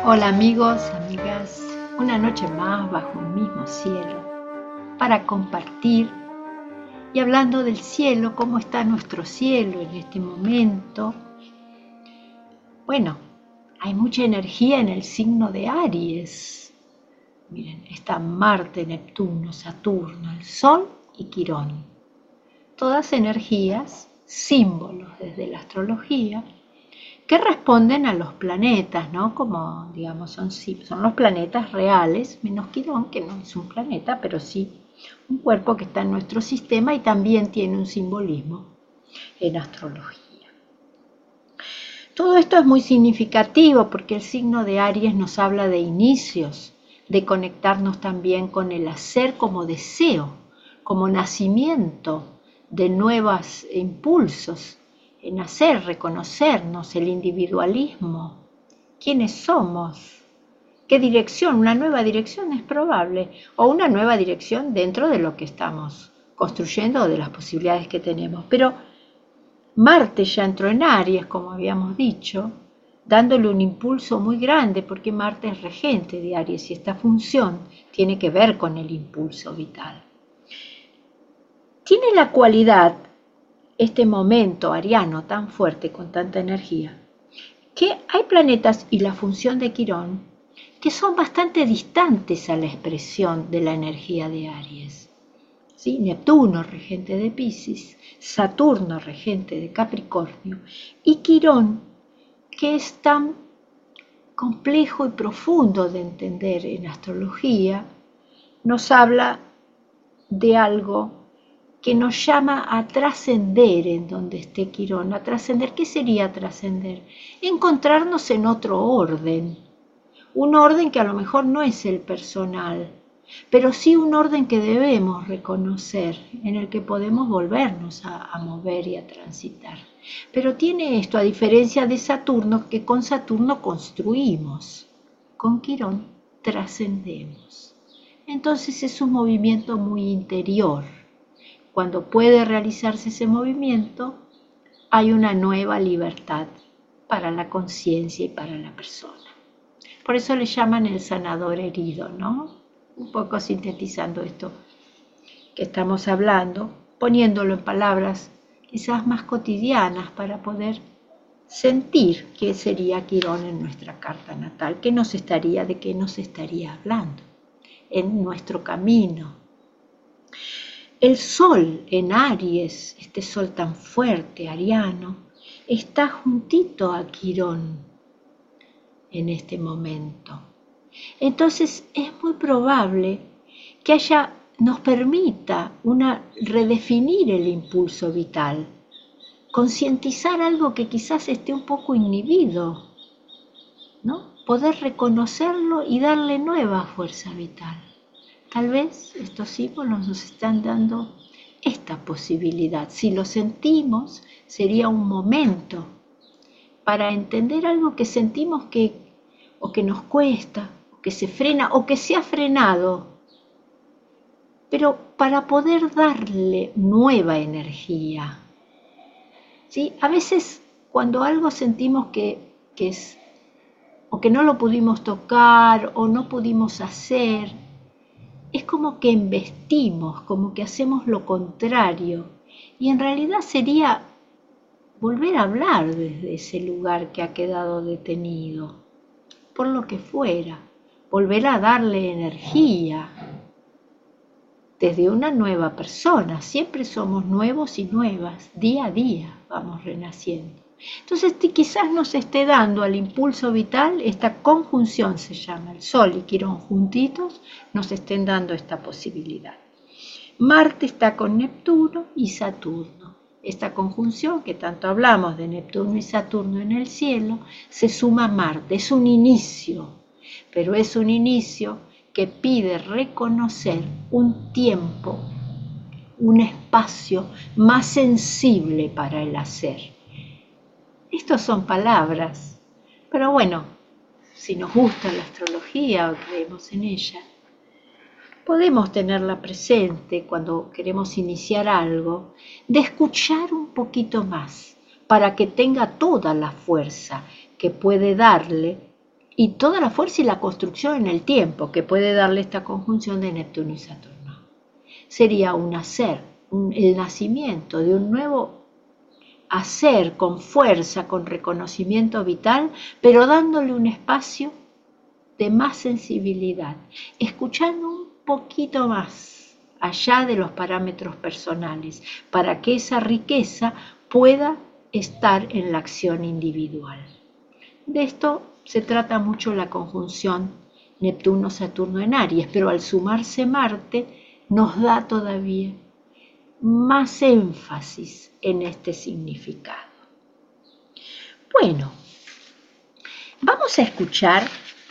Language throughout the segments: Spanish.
Hola amigos, amigas, una noche más bajo un mismo cielo para compartir y hablando del cielo, cómo está nuestro cielo en este momento. Bueno, hay mucha energía en el signo de Aries. Miren, está Marte, Neptuno, Saturno, el Sol y Quirón. Todas energías, símbolos desde la astrología, que responden a los planetas, ¿no? Como, digamos, son los planetas reales, menos Quirón, que no es un planeta, pero sí un cuerpo que está en nuestro sistema y también tiene un simbolismo en astrología. Todo esto es muy significativo porque el signo de Aries nos habla de inicios, de conectarnos también con el hacer como deseo, como nacimiento de nuevos impulsos, en hacer, reconocernos, el individualismo, quiénes somos, qué dirección, una nueva dirección es probable, o una nueva dirección dentro de lo que estamos construyendo o de las posibilidades que tenemos. Pero Marte ya entró en Aries, como habíamos dicho, dándole un impulso muy grande, porque Marte es regente de Aries y esta función tiene que ver con el impulso vital. Tiene la cualidad, este momento ariano tan fuerte, con tanta energía, que hay planetas y la función de Quirón que son bastante distantes a la expresión de la energía de Aries. ¿Sí? Neptuno, regente de Piscis, Saturno, regente de Capricornio, y Quirón, que es tan complejo y profundo de entender en astrología, nos habla de algo que nos llama a trascender en donde esté Quirón. A trascender, ¿qué sería trascender? Encontrarnos en otro orden, un orden que a lo mejor no es el personal, pero sí un orden que debemos reconocer, en el que podemos volvernos a mover y a transitar. Pero tiene esto, a diferencia de Saturno, que con Saturno construimos, con Quirón trascendemos. Entonces es un movimiento muy interior. Cuando puede realizarse ese movimiento, hay una nueva libertad para la conciencia y para la persona. Por eso le llaman el sanador herido, ¿no? Un poco sintetizando esto que estamos hablando, poniéndolo en palabras quizás más cotidianas para poder sentir qué sería Quirón en nuestra carta natal, de qué nos estaría hablando en nuestro camino. El Sol en Aries, este Sol tan fuerte, ariano, está juntito a Quirón en este momento. Entonces es muy probable que nos permita redefinir el impulso vital, concientizar algo que quizás esté un poco inhibido, ¿no? Poder reconocerlo y darle nueva fuerza vital. Tal vez estos símbolos nos están dando esta posibilidad. Si lo sentimos, sería un momento para entender algo que sentimos o que nos cuesta, o que se frena, o que se ha frenado, pero para poder darle nueva energía. ¿Sí? A veces cuando algo sentimos que es, o que no lo pudimos tocar, o no pudimos hacer, es como que embestimos, como que hacemos lo contrario. Y en realidad sería volver a hablar desde ese lugar que ha quedado detenido, por lo que fuera, volver a darle energía desde una nueva persona. Siempre somos nuevos y nuevas, día a día vamos renaciendo. Entonces quizás nos esté dando al impulso vital, esta conjunción se llama, el Sol y Quirón juntitos, nos estén dando esta posibilidad. Marte está con Neptuno y Saturno. Esta conjunción que tanto hablamos de Neptuno y Saturno en el cielo, se suma a Marte, es un inicio, pero es un inicio que pide reconocer un tiempo, un espacio más sensible para el hacer. Estas son palabras, pero bueno, si nos gusta la astrología o creemos en ella, podemos tenerla presente cuando queremos iniciar algo, de escuchar un poquito más para que tenga toda la fuerza que puede darle y toda la fuerza y la construcción en el tiempo que puede darle esta conjunción de Neptuno y Saturno. Sería un hacer, el nacimiento de un nuevo hacer con fuerza, con reconocimiento vital, pero dándole un espacio de más sensibilidad, escuchando un poquito más allá de los parámetros personales, para que esa riqueza pueda estar en la acción individual. De esto se trata mucho la conjunción Neptuno-Saturno en Aries, pero al sumarse Marte nos da todavía más énfasis en este significado. Bueno, vamos a escuchar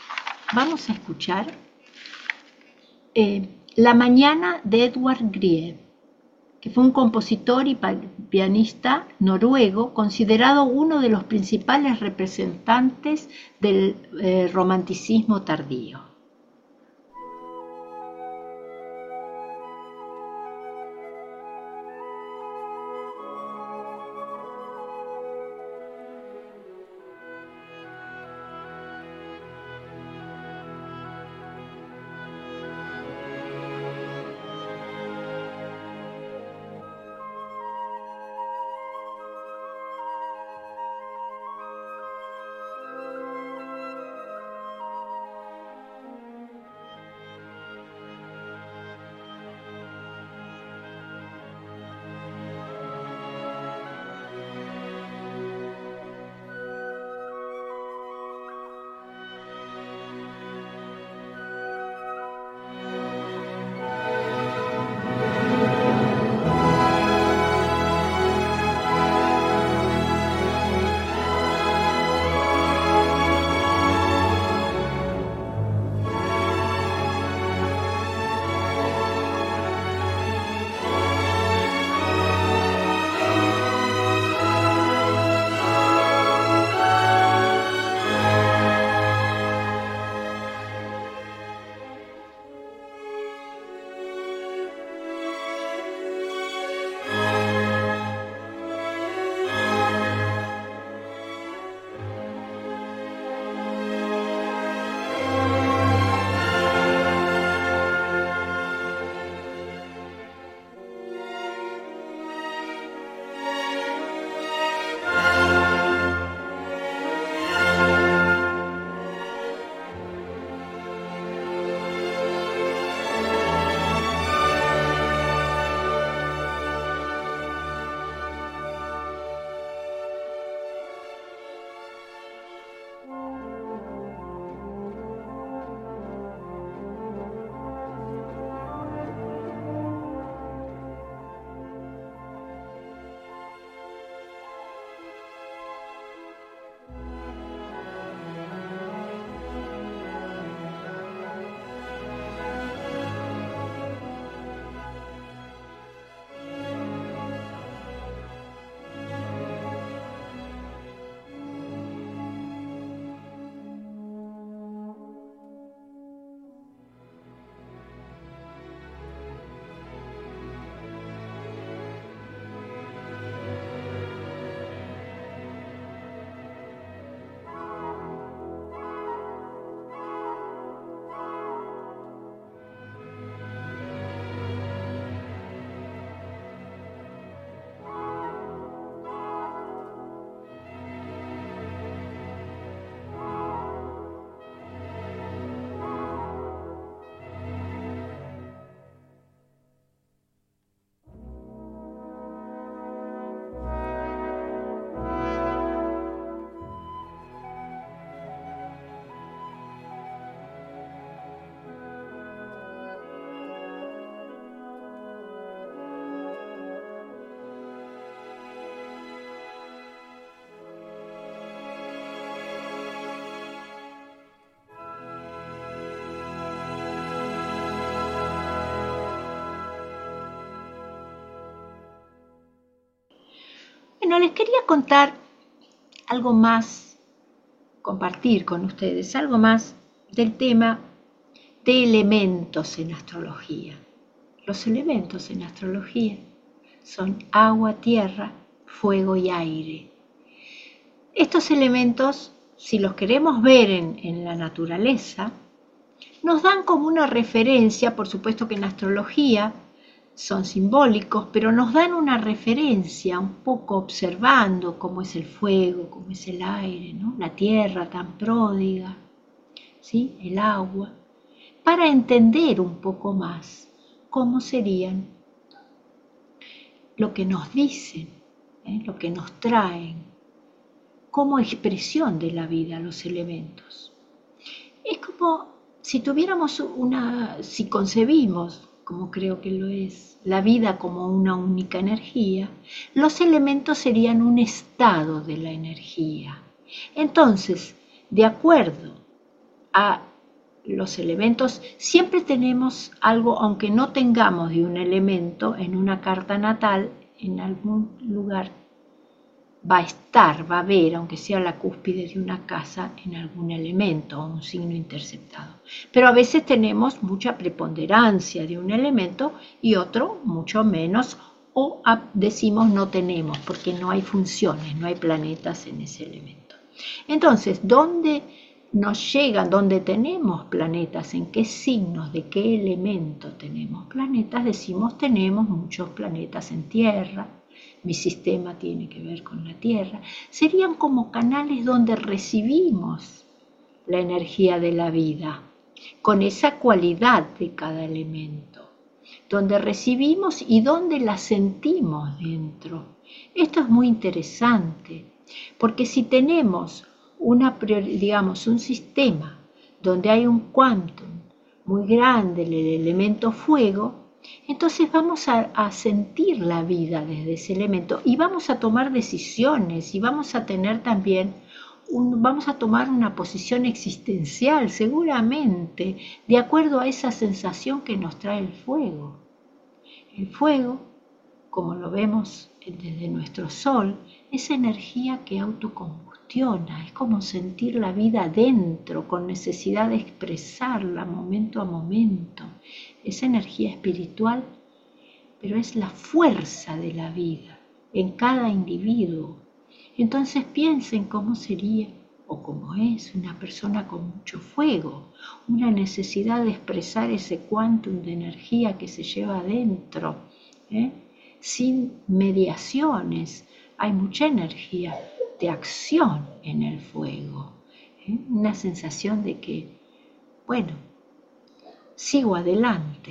La mañana de Edvard Grieg, que fue un compositor y pianista noruego considerado uno de los principales representantes del romanticismo tardío. Bueno, les quería contar algo más, compartir con ustedes algo más del tema de elementos en astrología. Los elementos en astrología son agua, tierra, fuego y aire. Estos elementos si los queremos ver en la naturaleza, nos dan como una referencia, por supuesto que en la astrología son simbólicos, pero nos dan una referencia un poco observando cómo es el fuego, cómo es el aire, ¿no? La tierra tan pródiga, ¿sí? El agua, para entender un poco más cómo serían lo que nos dicen, lo que nos traen, como expresión de la vida, los elementos. Es como si tuviéramos si concebimos, como creo que lo es, la vida como una única energía, los elementos serían un estado de la energía. Entonces, de acuerdo a los elementos, siempre tenemos algo, aunque no tengamos de un elemento en una carta natal, en algún lugar va a estar, va a haber, aunque sea la cúspide de una casa, en algún elemento o un signo interceptado. Pero a veces tenemos mucha preponderancia de un elemento y otro mucho menos, o decimos no tenemos, porque no hay funciones, no hay planetas en ese elemento. Entonces, ¿dónde nos llegan, dónde tenemos planetas, en qué signos, de qué elemento tenemos planetas? Decimos tenemos muchos planetas en Tierra. Mi sistema tiene que ver con la Tierra. Serían como canales donde recibimos la energía de la vida, con esa cualidad de cada elemento, donde recibimos y donde la sentimos dentro. Esto es muy interesante, porque si tenemos un sistema donde hay un quantum muy grande, el elemento fuego, entonces vamos a sentir la vida desde ese elemento y vamos a tomar decisiones y vamos a tener también, vamos a tomar una posición existencial seguramente, de acuerdo a esa sensación que nos trae el fuego. El fuego, como lo vemos desde nuestro sol, es energía que autocombustiona, es como sentir la vida dentro, con necesidad de expresarla momento a momento. Es energía espiritual, pero es la fuerza de la vida en cada individuo. Entonces piensen cómo sería o cómo es una persona con mucho fuego, una necesidad de expresar ese quantum de energía que se lleva adentro, sin mediaciones. Hay mucha energía de acción en el fuego, una sensación de que, bueno, sigo adelante.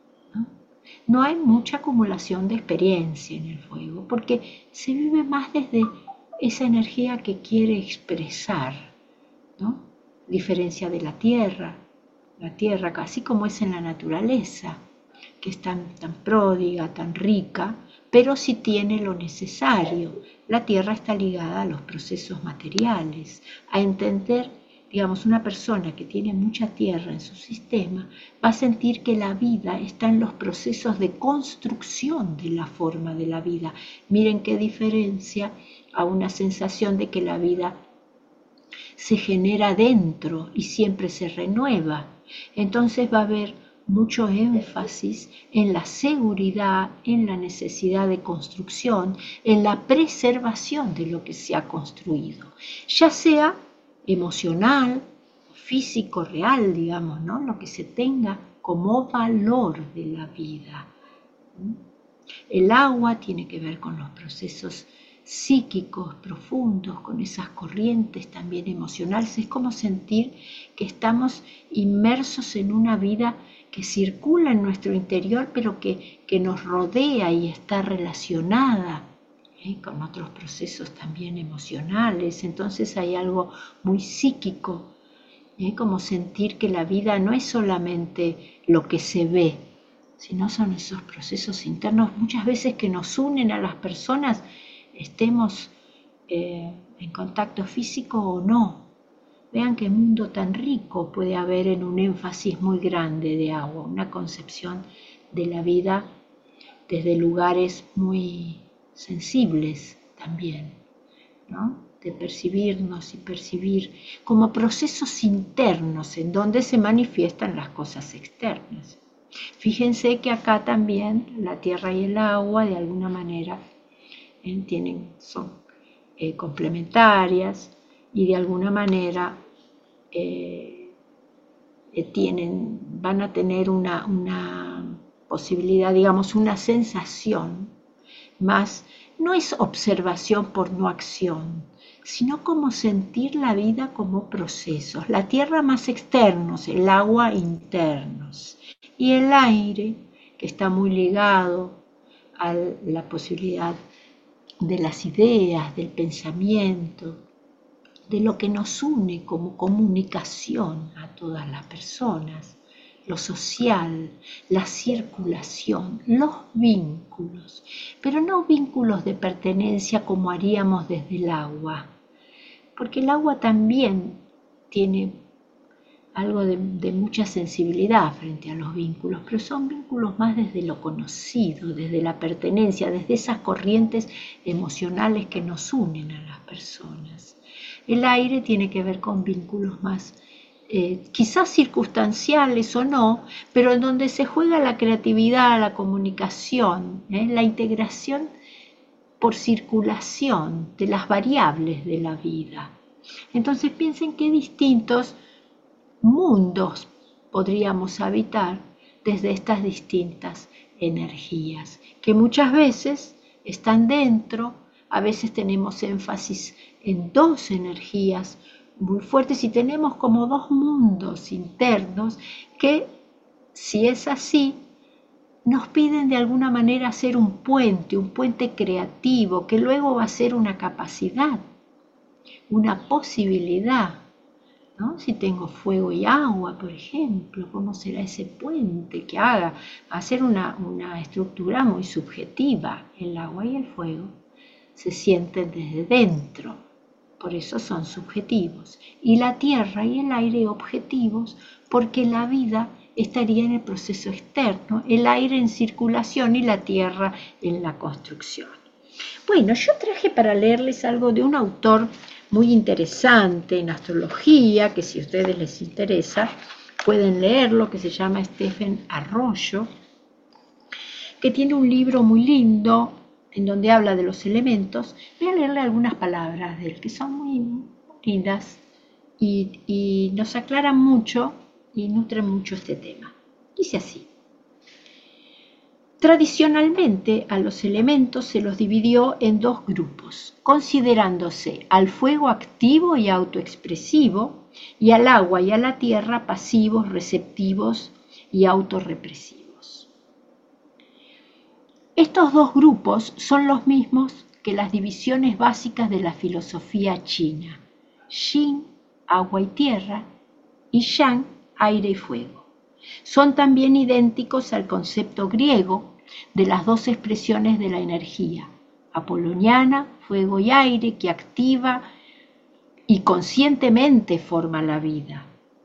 No hay mucha acumulación de experiencia en el fuego, porque se vive más desde esa energía que quiere expresar, ¿no? Diferencia de la tierra, así como es en la naturaleza, que es tan pródiga, tan rica, pero sí tiene lo necesario. La tierra está ligada a los procesos materiales, a entender, digamos, una persona que tiene mucha tierra en su sistema va a sentir que la vida está en los procesos de construcción de la forma de la vida. Miren qué diferencia a una sensación de que la vida se genera dentro y siempre se renueva. Entonces va a haber mucho énfasis en la seguridad, en la necesidad de construcción, en la preservación de lo que se ha construido, ya sea emocional, físico, real, digamos, ¿no? Lo que se tenga como valor de la vida. El agua tiene que ver con los procesos psíquicos profundos, con esas corrientes también emocionales. Es como sentir que estamos inmersos en una vida que circula en nuestro interior, pero que nos rodea y está relacionada con otros procesos también emocionales. Entonces hay algo muy psíquico, como sentir que la vida no es solamente lo que se ve, sino son esos procesos internos muchas veces que nos unen a las personas, estemos en contacto físico o no. Vean qué mundo tan rico puede haber en un énfasis muy grande de agua, una concepción de la vida desde lugares muy sensibles también, ¿no? De percibirnos y percibir como procesos internos en donde se manifiestan las cosas externas. Fíjense que acá también la tierra y el agua de alguna manera son complementarias. y de alguna manera van a tener una posibilidad, digamos, una sensación más, no es observación por no acción, sino como sentir la vida como procesos, la tierra más externos, el agua internos, y el aire, que está muy ligado a la posibilidad de las ideas, del pensamiento, de lo que nos une como comunicación a todas las personas, lo social, la circulación, los vínculos, pero no vínculos de pertenencia como haríamos desde el agua, porque el agua también tiene algo de mucha sensibilidad frente a los vínculos, pero son vínculos más desde lo conocido, desde la pertenencia, desde esas corrientes emocionales que nos unen a las personas. El aire tiene que ver con vínculos más, quizás circunstanciales o no, pero en donde se juega la creatividad, la comunicación, la integración por circulación de las variables de la vida. Entonces piensen qué distintos mundos podríamos habitar desde estas distintas energías, que muchas veces están dentro, a veces tenemos énfasis en dos energías muy fuertes y tenemos como dos mundos internos que, si es así, nos piden de alguna manera hacer un puente creativo, que luego va a ser una capacidad, una posibilidad. ¿No? Si tengo fuego y agua, por ejemplo, ¿cómo será ese puente que haga? Va a ser una estructura muy subjetiva. El agua y el fuego se sienten desde dentro, por eso son subjetivos. Y la tierra y el aire objetivos, porque la vida estaría en el proceso externo, el aire en circulación y la tierra en la construcción. Bueno, yo traje para leerles algo de un autor muy interesante en astrología, que si a ustedes les interesa, pueden leerlo, que se llama Stephen Arroyo, que tiene un libro muy lindo en donde habla de los elementos. Voy a leerle algunas palabras de él, que son muy lindas y nos aclaran mucho y nutren mucho este tema. Dice así: tradicionalmente a los elementos se los dividió en dos grupos, considerándose al fuego activo y autoexpresivo y al agua y a la tierra pasivos, receptivos y autorrepresivos. Estos dos grupos son los mismos que las divisiones básicas de la filosofía china: Yin, agua y tierra, y Yang, aire y fuego. Son también idénticos al concepto griego de las dos expresiones de la energía, apoloniana, fuego y aire, que activa y conscientemente forma la vida,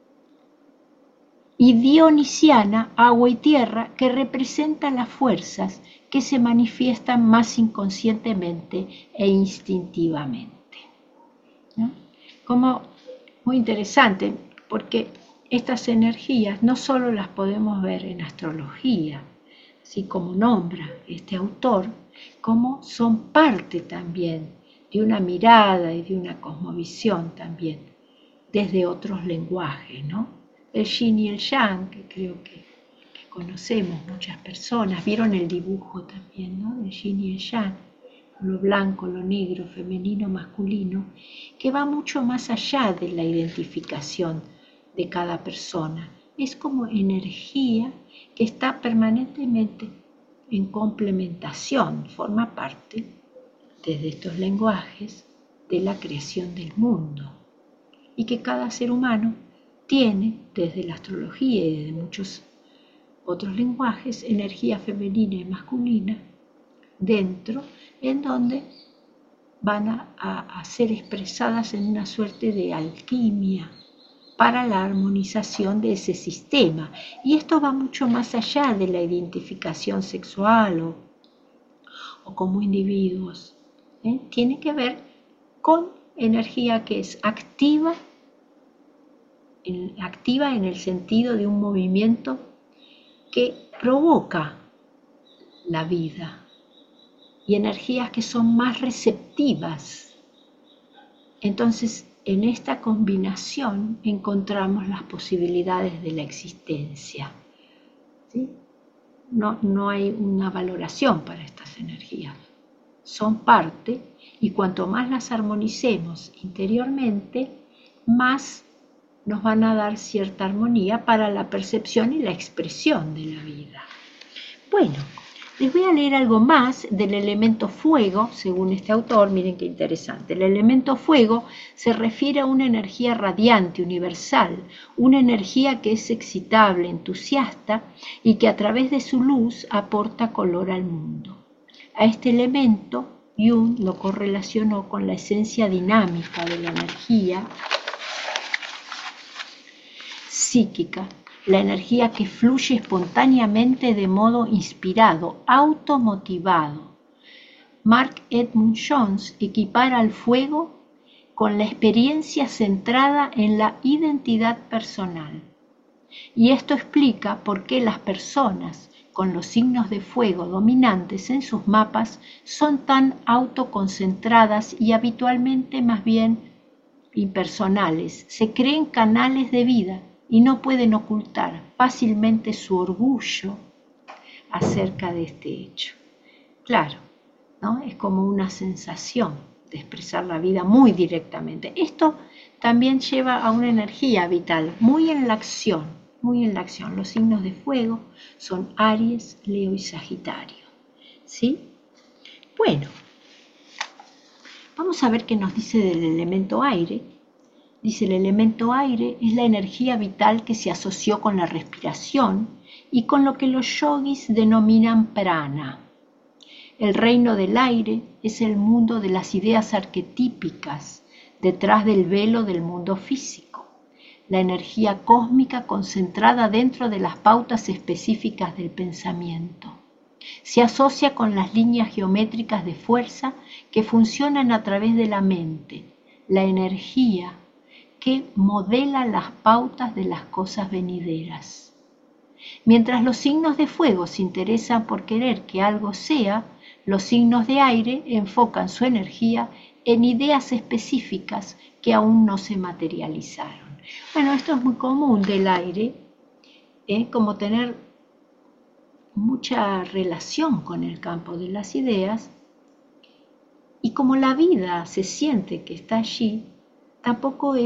y dionisiana, agua y tierra, que representa las fuerzas que se manifiestan más inconscientemente e instintivamente. ¿No? Como muy interesante, porque estas energías no solo las podemos ver en astrología, así como nombra este autor, como son parte también de una mirada y de una cosmovisión también desde otros lenguajes, ¿no? El yin y el yang, que creo que conocemos muchas personas, vieron el dibujo también, ¿no? El yin y el yang, lo blanco, lo negro, femenino, masculino, que va mucho más allá de la identificación de cada persona. Es como energía que está permanentemente en complementación, forma parte, desde estos lenguajes, de la creación del mundo, y que cada ser humano tiene, desde la astrología y desde muchos otros lenguajes, energía femenina y masculina dentro, en donde van a ser expresadas en una suerte de alquimia para la armonización de ese sistema. Y esto va mucho más allá de la identificación sexual o como individuos. Tiene que ver con energía que es activa en el sentido de un movimiento que provoca la vida, y energías que son más receptivas. Entonces, en esta combinación encontramos las posibilidades de la existencia. ¿Sí? No hay una valoración para estas energías. Son parte, y cuanto más las armonicemos interiormente, más nos van a dar cierta armonía para la percepción y la expresión de la vida. Bueno, les voy a leer algo más del elemento fuego, según este autor. Miren qué interesante. El elemento fuego se refiere a una energía radiante, universal, una energía que es excitable, entusiasta y que a través de su luz aporta color al mundo. A este elemento Jung lo correlacionó con la esencia dinámica de la energía psíquica, la energía que fluye espontáneamente de modo inspirado, automotivado. Mark Edmund Jones equipara al fuego con la experiencia centrada en la identidad personal. Y esto explica por qué las personas con los signos de fuego dominantes en sus mapas son tan autoconcentradas y habitualmente más bien impersonales. Se creen canales de vida y no pueden ocultar fácilmente su orgullo acerca de este hecho. Claro, ¿no? Es como una sensación de expresar la vida muy directamente. Esto también lleva a una energía vital, muy en la acción, muy en la acción. Los signos de fuego son Aries, Leo y Sagitario. ¿Sí? Bueno, vamos a ver qué nos dice del elemento aire. Dice, el elemento aire es la energía vital que se asoció con la respiración y con lo que los yogis denominan prana. El reino del aire es el mundo de las ideas arquetípicas, detrás del velo del mundo físico, la energía cósmica concentrada dentro de las pautas específicas del pensamiento. Se asocia con las líneas geométricas de fuerza que funcionan a través de la mente, la energía que modela las pautas de las cosas venideras. Mientras los signos de fuego se interesan por querer que algo sea, los signos de aire enfocan su energía en ideas específicas que aún no se materializaron. Bueno, esto es muy común del aire, como tener mucha relación con el campo de las ideas, y como la vida se siente que está allí, tampoco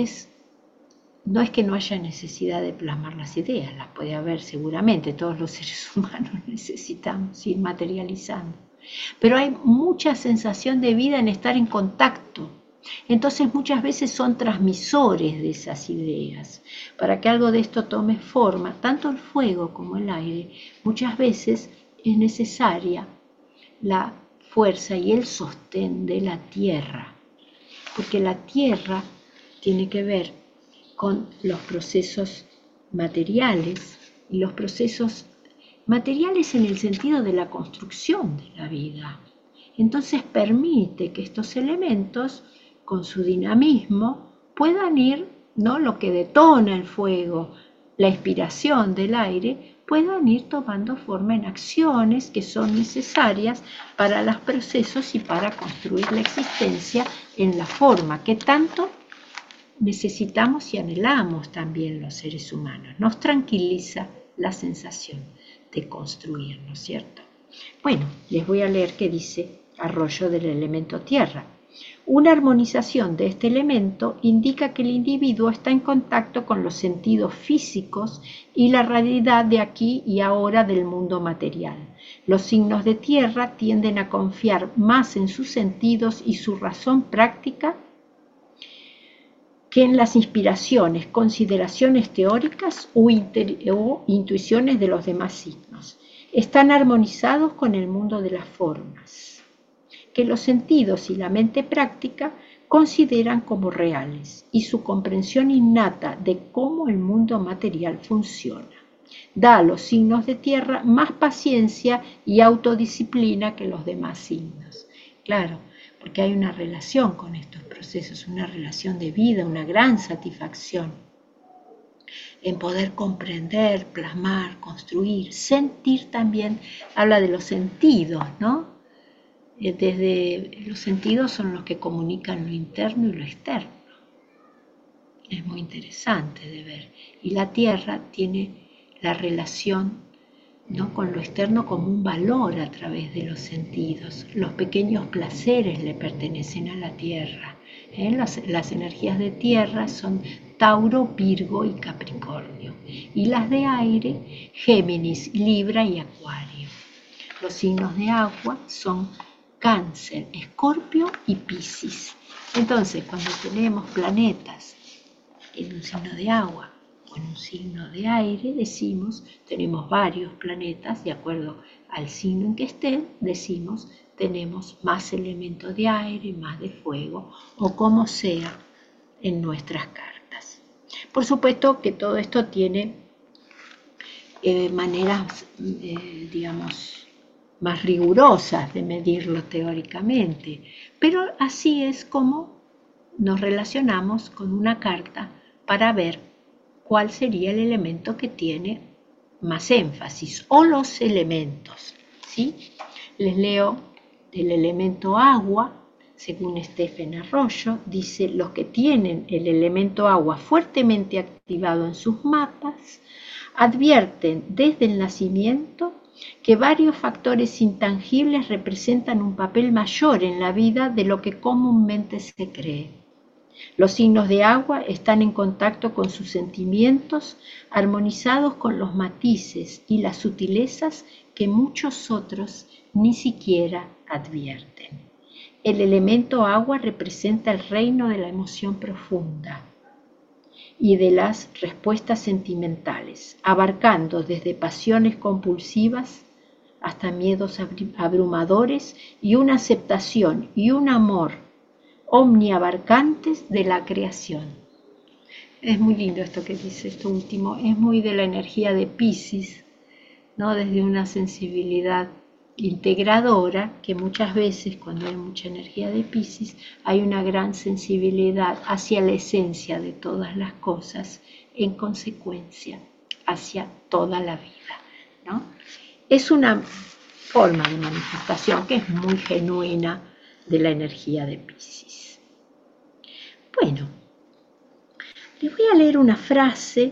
no es que no haya necesidad de plasmar las ideas, las puede haber seguramente, todos los seres humanos necesitamos ir materializando. Pero hay mucha sensación de vida en estar en contacto. Entonces muchas veces son transmisores de esas ideas. Para que algo de esto tome forma, tanto el fuego como el aire, muchas veces es necesaria la fuerza y el sostén de la tierra. Porque la tierra tiene que ver con los procesos materiales, y los procesos materiales en el sentido de la construcción de la vida. Entonces permite que estos elementos, con su dinamismo, puedan ir, ¿no? Lo que detona el fuego, la inspiración del aire, puedan ir tomando forma en acciones que son necesarias para los procesos y para construir la existencia en la forma que tanto necesitamos y anhelamos también los seres humanos. Nos tranquiliza la sensación de construir, ¿no es cierto? Bueno, les voy a leer qué dice Arroyo del elemento tierra. Una armonización de este elemento indica que el individuo está en contacto con los sentidos físicos y la realidad de aquí y ahora del mundo material. Los signos de tierra tienden a confiar más en sus sentidos y su razón práctica que en las inspiraciones, consideraciones teóricas o intuiciones de los demás signos. Están armonizados con el mundo de las formas, que los sentidos y la mente práctica consideran como reales, y su comprensión innata de cómo el mundo material funciona. Da a los signos de tierra más paciencia y autodisciplina que los demás signos. Claro, porque hay una relación con estos procesos, una relación de vida, una gran satisfacción en poder comprender, plasmar, construir, sentir también. Habla de los sentidos, ¿no? Desde los sentidos son los que comunican lo interno y lo externo. Es muy interesante de ver. Y la Tierra tiene la relación, ¿no?, con lo externo como un valor a través de los sentidos. Los pequeños placeres le pertenecen a la Tierra. Las energías de Tierra son Tauro, Virgo y Capricornio. Y las de aire, Géminis, Libra y Acuario. Los signos de agua son Cáncer, Escorpio y Piscis. Entonces, cuando tenemos planetas en un signo de agua o en un signo de aire, decimos, tenemos varios planetas, de acuerdo al signo en que estén, decimos, tenemos más elementos de aire, más de fuego, o como sea en nuestras cartas. Por supuesto que todo esto tiene maneras, digamos, más rigurosas de medirlo teóricamente, pero así es como nos relacionamos con una carta para ver cuál sería el elemento que tiene más énfasis o los elementos, ¿sí? Les leo del elemento agua, según Stephen Arroyo, dice: los que tienen el elemento agua fuertemente activado en sus mapas advierten desde el nacimiento que varios factores intangibles representan un papel mayor en la vida de lo que comúnmente se cree. Los signos de agua están en contacto con sus sentimientos, armonizados con los matices y las sutilezas que muchos otros ni siquiera advierten. El elemento agua representa el reino de la emoción profunda y de las respuestas sentimentales, abarcando desde pasiones compulsivas hasta miedos abrumadores y una aceptación y un amor omniabarcantes de la creación. Es muy lindo esto que dice, esto último, es muy de la energía de Piscis, ¿no? Desde una sensibilidad integradora, que muchas veces cuando hay mucha energía de Piscis hay una gran sensibilidad hacia la esencia de todas las cosas, en consecuencia hacia toda la vida, ¿no? Es una forma de manifestación que es muy genuina de la energía de Piscis. Bueno, les voy a leer una frase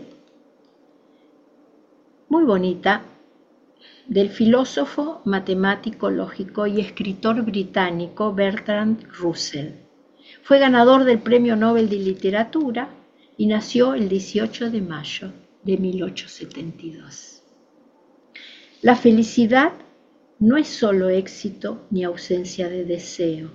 muy bonita del filósofo, matemático, lógico y escritor británico Bertrand Russell. Fue ganador del Premio Nobel de Literatura y nació el 18 de mayo de 1872. La felicidad no es solo éxito ni ausencia de deseo,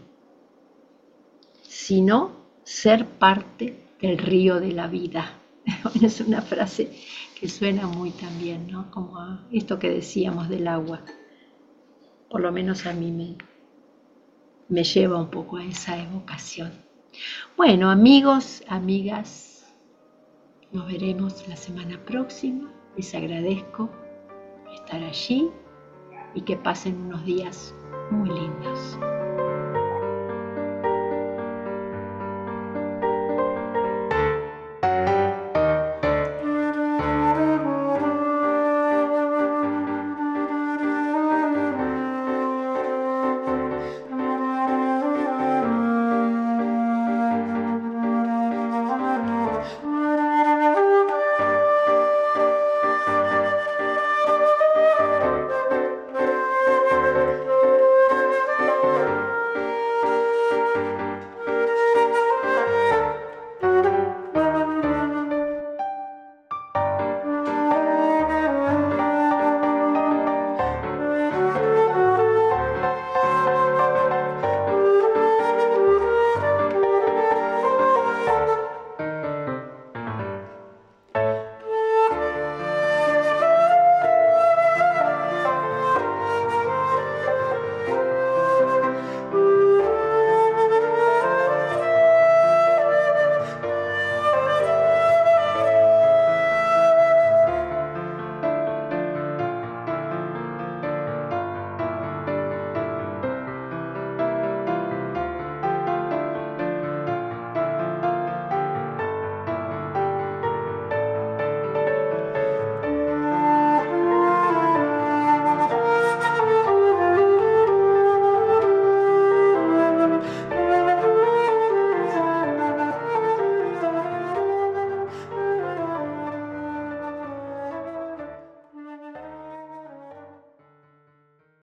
sino ser parte del río de la vida. Es una frase que suena muy también, ¿no? Como a esto que decíamos del agua. Por lo menos a mí me lleva un poco a esa evocación. Bueno, amigos, amigas, nos veremos la semana próxima. Les agradezco estar allí y que pasen unos días muy lindos.